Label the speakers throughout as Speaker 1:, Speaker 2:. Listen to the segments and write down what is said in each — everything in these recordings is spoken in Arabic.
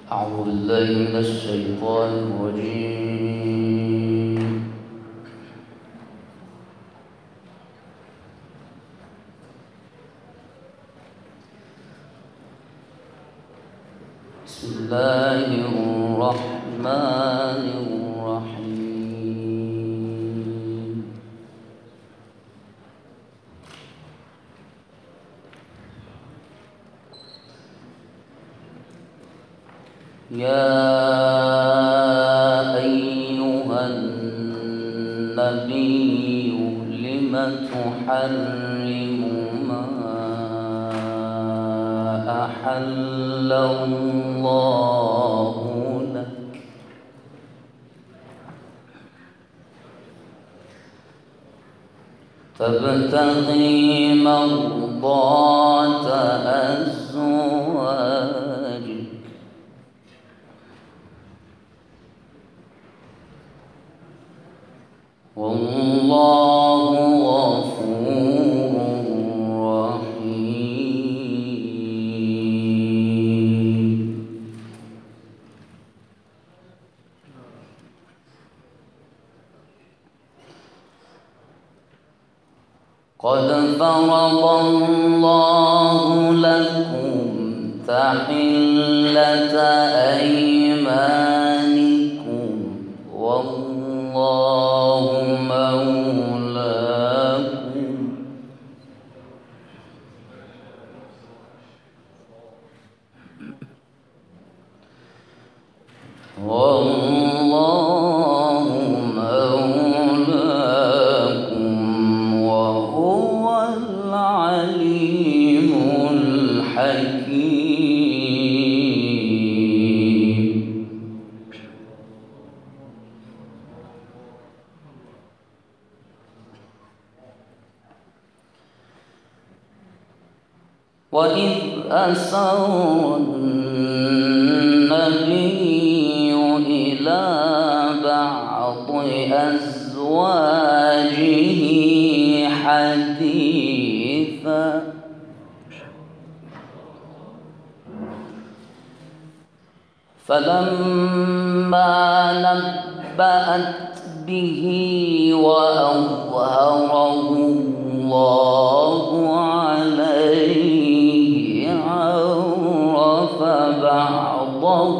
Speaker 1: أعوذ بالله من الشيطان الرجيم. بسم الله الرحمن الرحيم. يا أيها النبي لم تحرم ما أحل الله لك تبتغي مرضات أزواجك والله غفور رحيم. قد فرض الله لكم تحلة أيمانكم والله مولاكم وهو العليم الحكيم. وإذ أسر النبي إلى بعض أزواجه حديثا فلما نبأت به وأظهره الله عليه عرف بعضه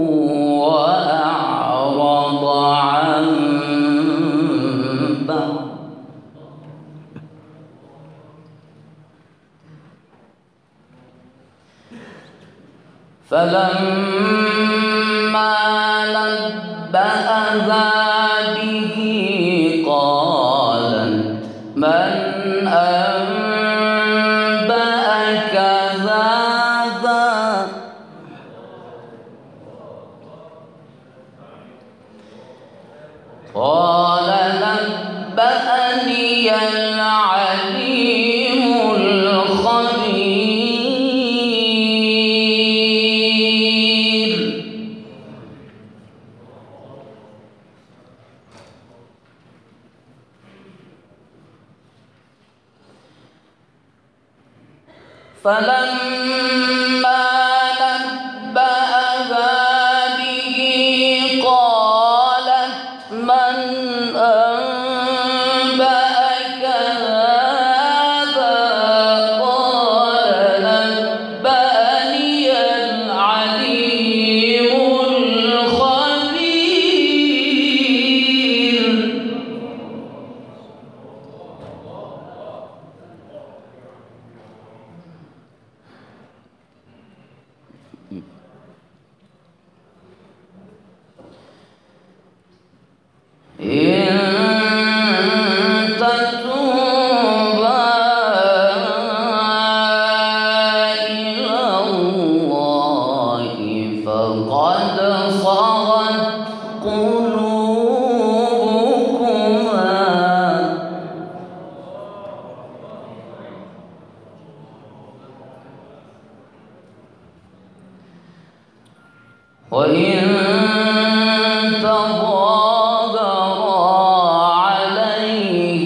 Speaker 1: وأعرض عن بعض فلما نبأها به قالت من أنبأك هذا قال نبأني العليم الخبير. فلما نبأها به قالت من أنبأك هذا قال نبأني العليم الخبير. إن تتوبا إلى الله فقد صغت قلوبكما وإن تظاهرا عليه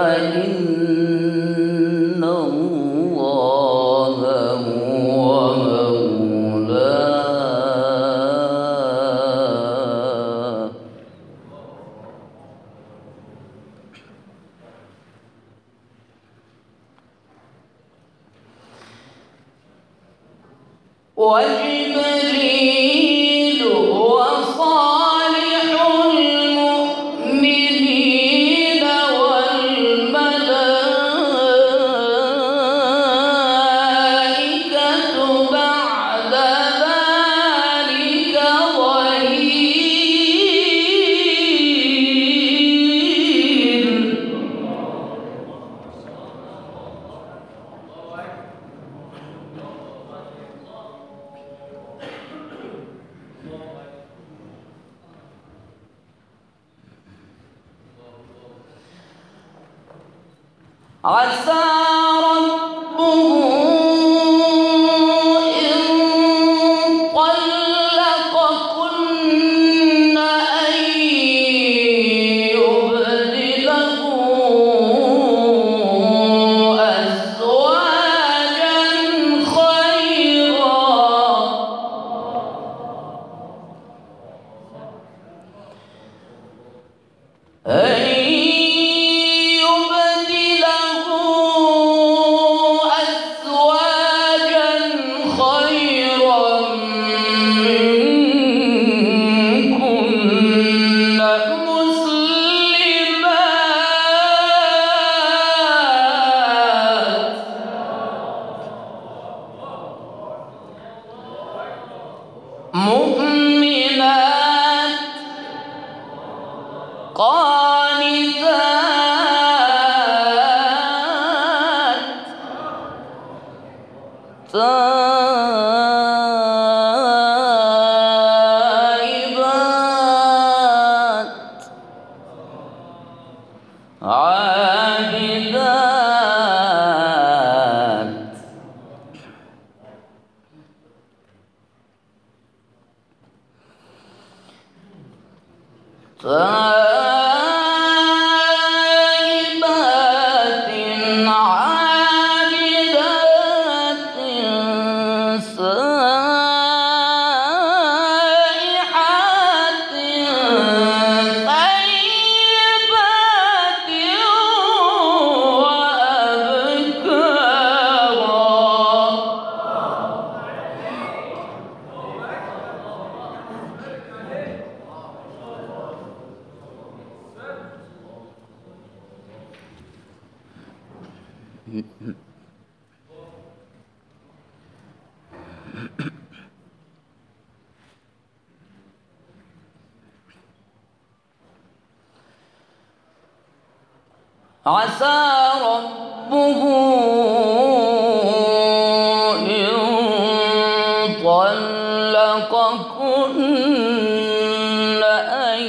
Speaker 1: فإن الله هو مولاه وجبريل وصالح المؤمنين والملائكة بعد ذلك ظهير. عسى ربه إن طلقكن أن يبدله أزواجا خيرا مؤمنات قانتات تائبات عابدات تائبات عابدات سائحات طيبات وأبكارا. عسى ربه إن طلقكن أن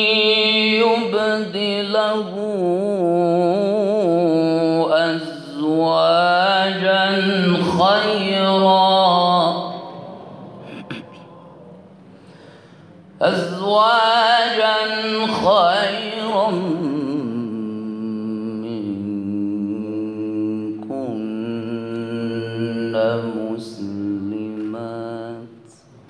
Speaker 1: يبدله أزواجا خيرا منكن مسلمات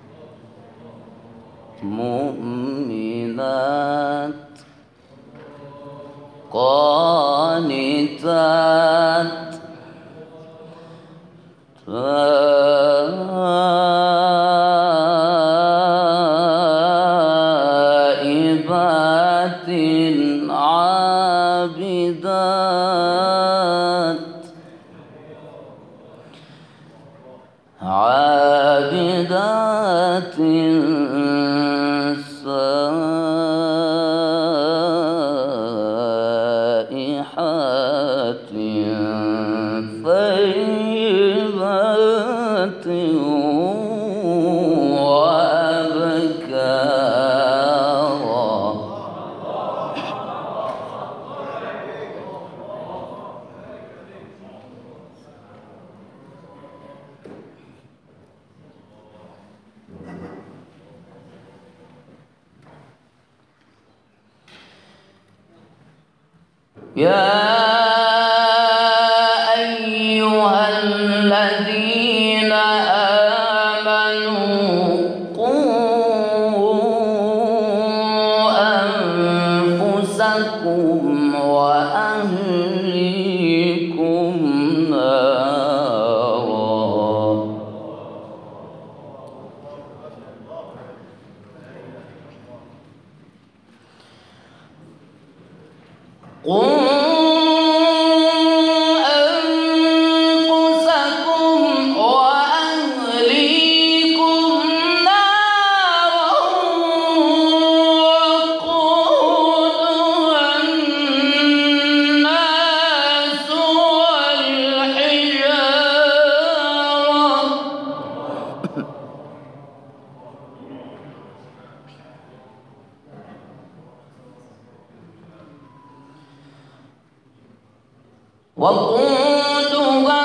Speaker 1: مؤمنات قانتات تائبات عابدات سائحات طيبات وأبكارا. يا أيها الذين آمنوا قوا أنفسكم وأهليكم نارا وقودها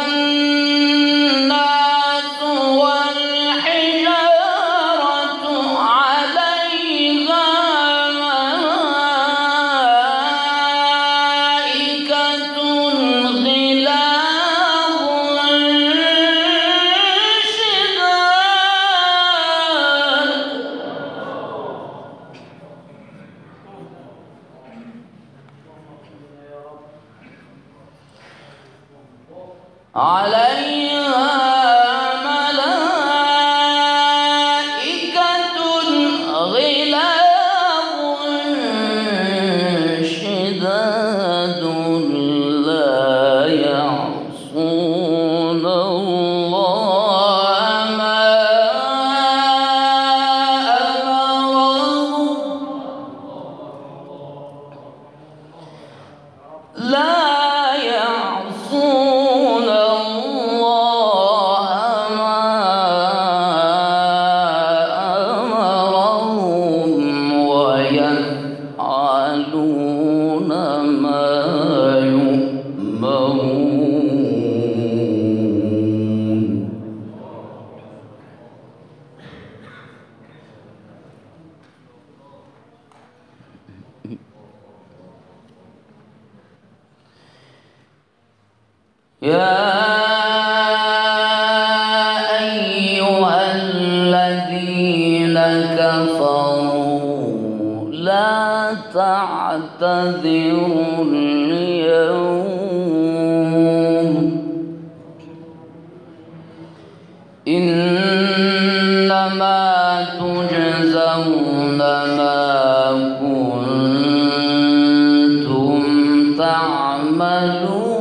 Speaker 1: الناس والحجارة عليها ملائكة غلاظ شداد لا يعصون الله ما أمرهم ويفعلون ما يؤمرون. يا أيها الذين كفروا لا تعتذروا اليوم إنما تجزون ما كنتم تعملون.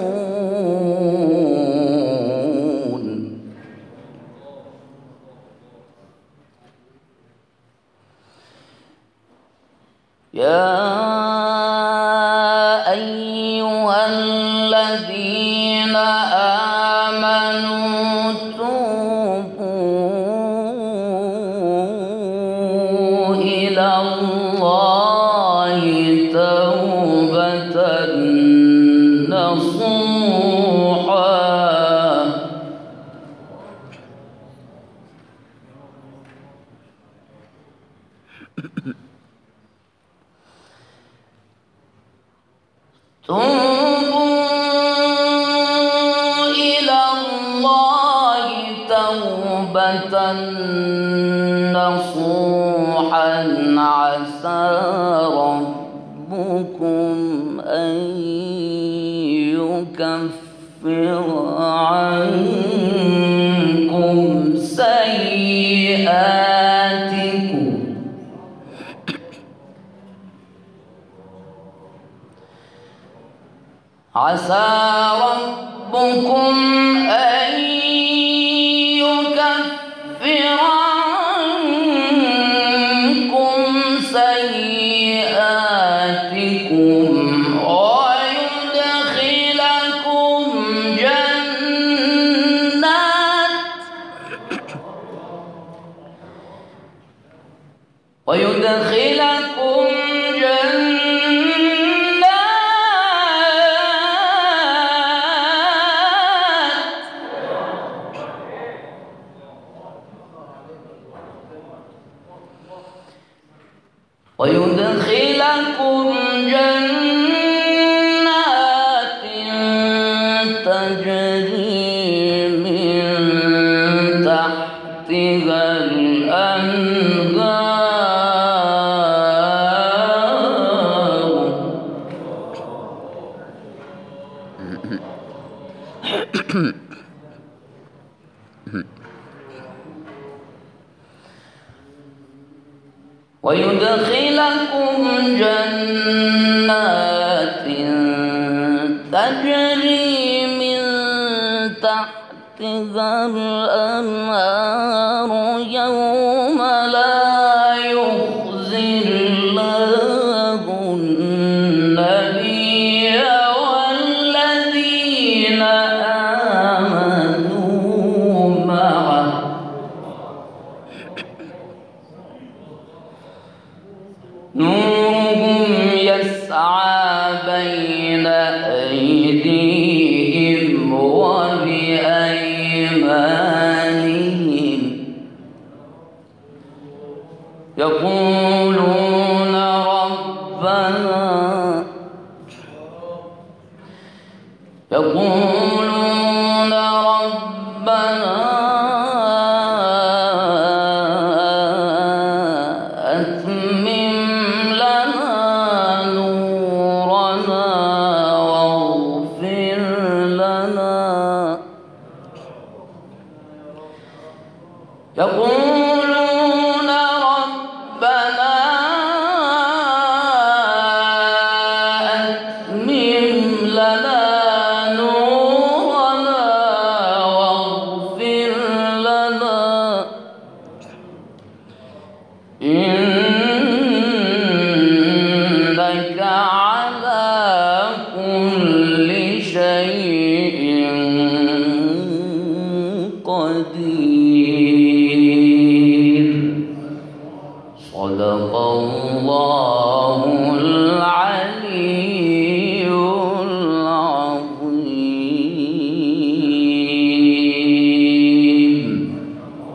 Speaker 1: يا أيها الذين آمنوا توبوا إلى الله توبة نصوحا توبوا إلى الله توبة نصوحا عسى ربكم أن يكفر عنكم سيئاتكم عسى ربكم أن يكفر عنكم سيئاتكم ويدخلكم جنات تجري من تحتها الأنهار ويدخلكم جنات تجري من تحتها الأنهار يوم لا يخزي الله النبي والذين آمنوا معه نورهم يسعى بين أيديهم وبأيمانهم يقولون ربنا أتمم لنا نورنا واغفر لنا يقولون ربنا أتمم لنا نورنا واغفر لنا إنك على كل شيء قدير. صدق الله العظيم.